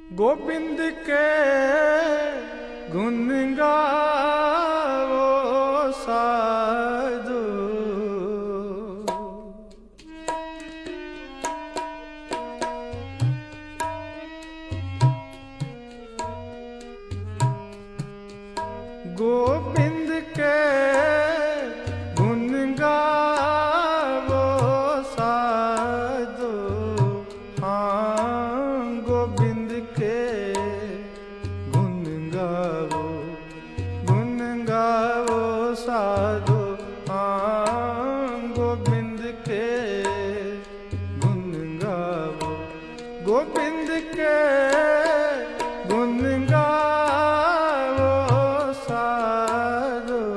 गोविंद के गुण गाओ साधु। गोविंद के गुण गाओ साधु। हाँ गोविंद के गुण गाओ साधु। हाँ गोविंद के गुण गाओ। गोविंद के गुण गाओ साधु।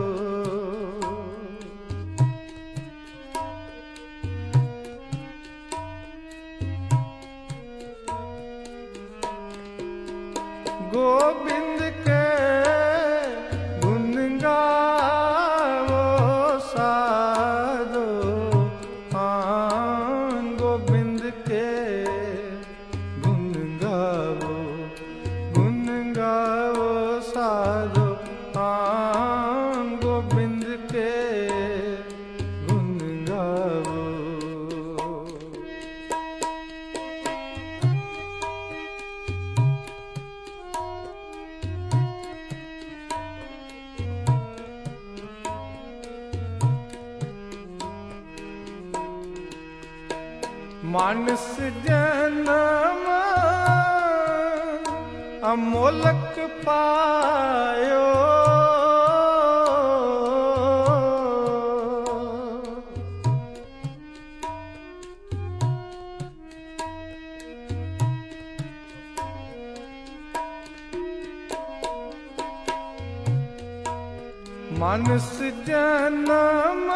गोविंद के गुण गाओ साधु। हाँ गोविंद के गुण गाओ साधु। हाँ गोविंद के गुण गाओ। मानस जन्म अमोलक पायो। मानस जन्म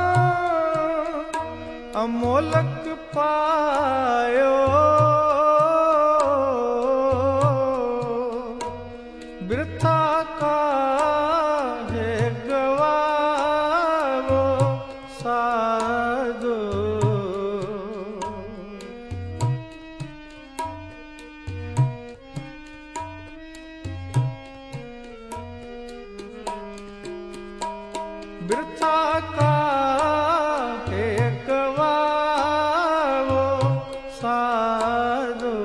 अमोलक पायो। वृथा काहे गवावो साधु। वृथा काहे गवावो साधु।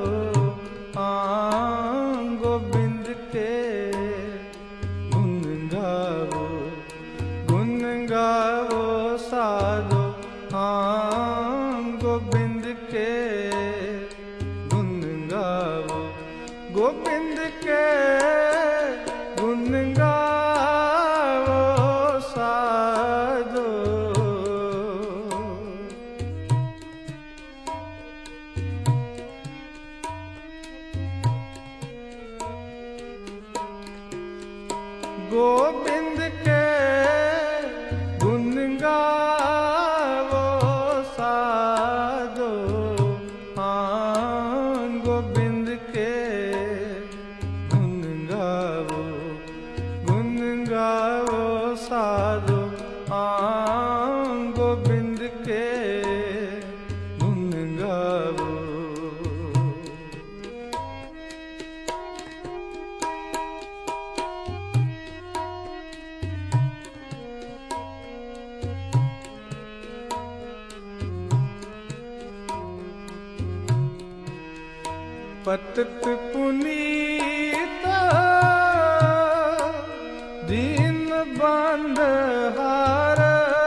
हाँ गोविंद के गुण गाओ साधु। हाँ गोविंद के गुण गाओ। गोविंद के गुण गाओ साधु। गोविंद के गुण गाओ साधु। हाँ गोविंद के गुण गाओ साधु। हाँ गोविंद के गुण गाओ। पतित पुनीत दीन बंधहार।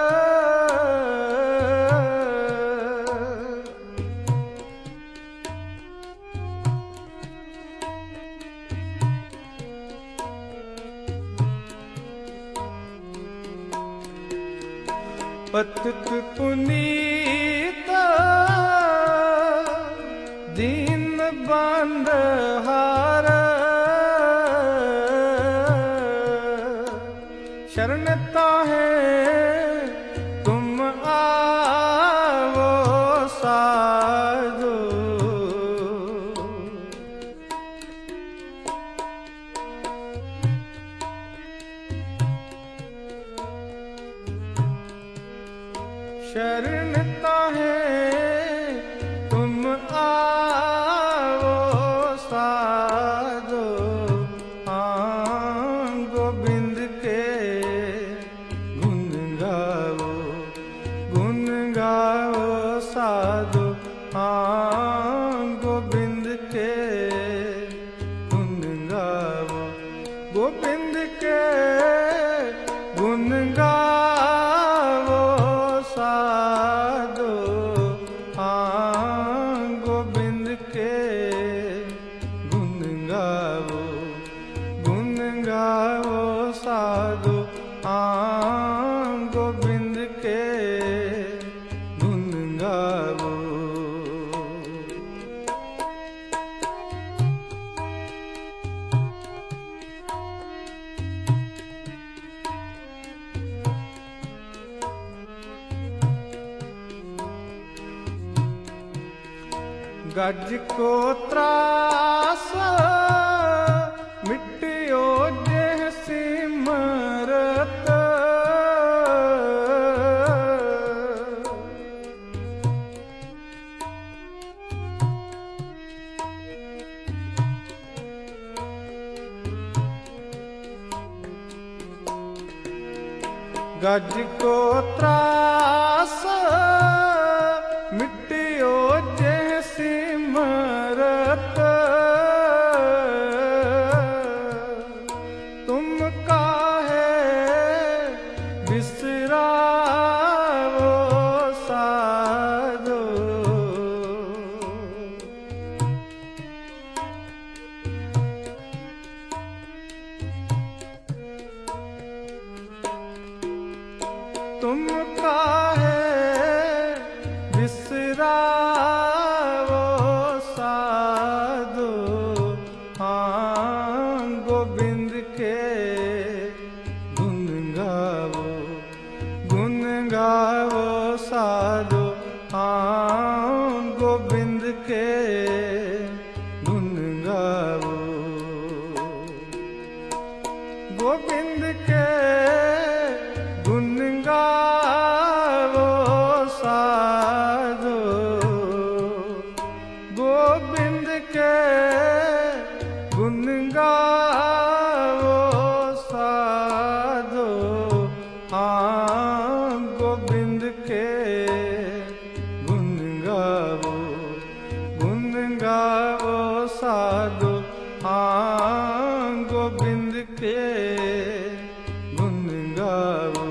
पतित पुनीत दीन बंधहार। शरणता है तुम आओ साधु। शरणता है तुम आओ साधु। के गुण गावो, गोविंद के गुण गावो साधो। हाँ गोविंद के गुण गावो, गुण गावो साधो। हाँ गोविंद के गुण गावो। गज को त्रास मिट्टियो जेह सिमरत, गज को त्रास मिट्टियो जेह सिमरत, तुम काहे बिसरावो साधो। तुम काहे बिसरावो साधो। हाँ गोविंद के गुण गावो, गुण गावो साधो। हाँ गोविंद के गुण गावो, गोविंद के गुण गावो साधो। गोविंद के गुण गावो साधो। हाँ गोविंद के गुण गावो, गुण गावो साधो। हाँ गोविंद के गुण गावो।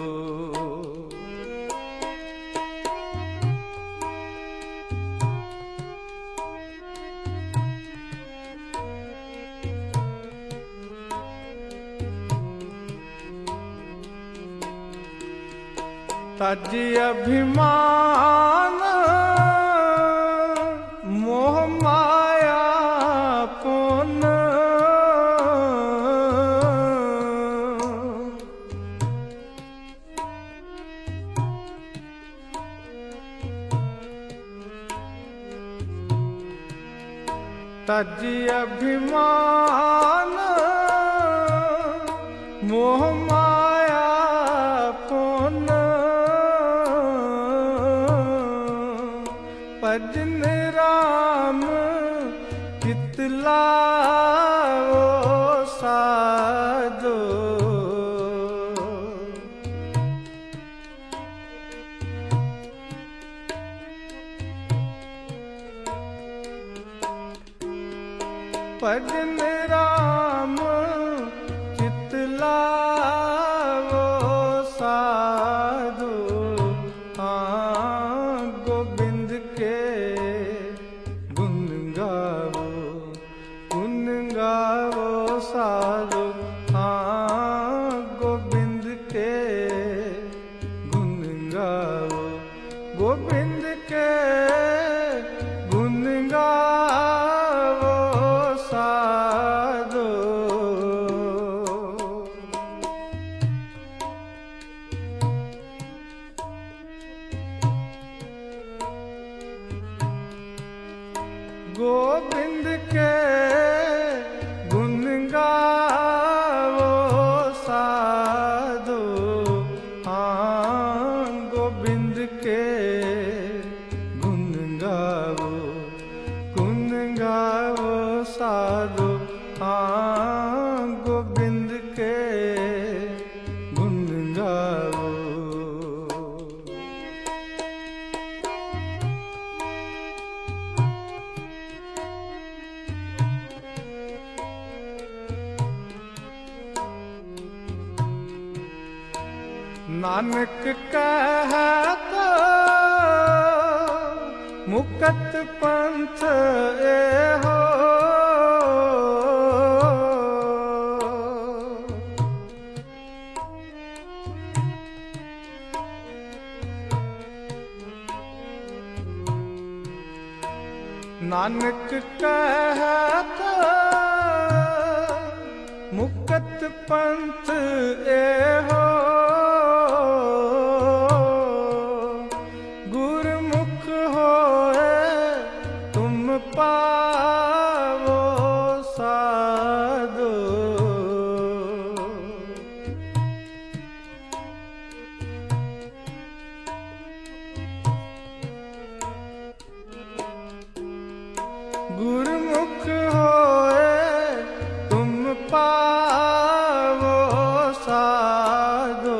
तज अभिमान मोह माया पुन, तज अभिमान मोह माया पुन, भजन राम चित लावो साधो। भजन राम चित लावो साधो। हाँ गोविंद के गुण गावो, गुण गावो साधो। हाँ गोविंद के गुण गावो, गोविंद के गुण गावो साधो। गोविंद के गुण गावो साधो। हाँ गोविंद के गुण गावो, गुण गावो साधो। हाँ गोविंद के गुण गावो। नानक कहत मुकत पंथ एहो। नानक कहत मुकत पंथ एहो। गुरमुख होए तुम पावो साधो। गुरमुख होए तुम पावो साधो।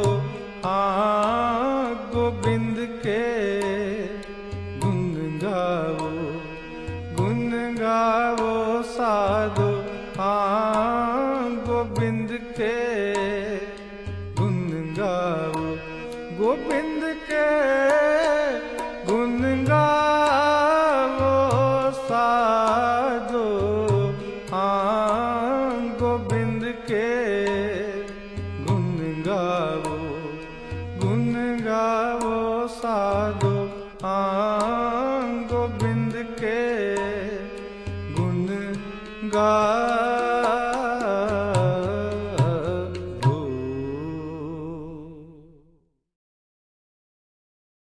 हाँ गोविंद के गुण गावो, गुण गावो साधो। हाँ गोविंद के गुण गावो, गोविंद के गुण गावो साधो। हाँ गोविंद के गुण गावो, गुण गावो साधो। हाँ गोविंद के गुण गावो।